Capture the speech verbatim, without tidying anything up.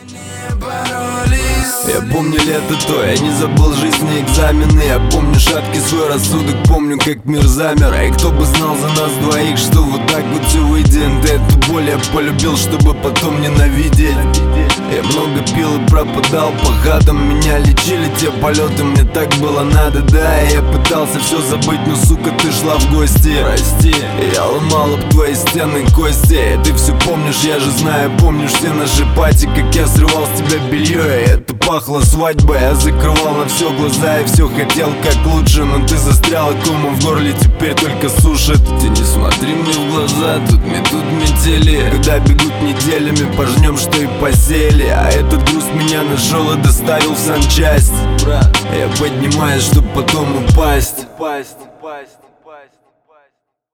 Я помню лето то, я не забыл жизни экзамены. Я помню шаткий свой рассудок, помню как мир замер. И кто бы знал за нас двоих, что вот так вот все выйдет. Да эту боль я полюбил, чтобы потом ненавидеть. Я много пил и пропадал по хатам. Меня лечили те полеты, мне так было надо, да. Я пытался все забыть, но сука ты шла в гости. Прости, я ломал об твои стены кости. И ты все помнишь, я же знаю, помнишь все наши пати. Как я срывал с тебя белье, и это пахло свадьбой. Я закрывал на все глаза и все хотел как лучше. Но ты застряла комом в горле, теперь только сушит. Ты не смотри мне в глаза, тут метут метели. Когда бегут неделями, пожнем, что и посеяли. А этот груз меня нашел и доставил в санчасть. Брат, я поднимаюсь, чтоб потом упасть. Упасть, упасть.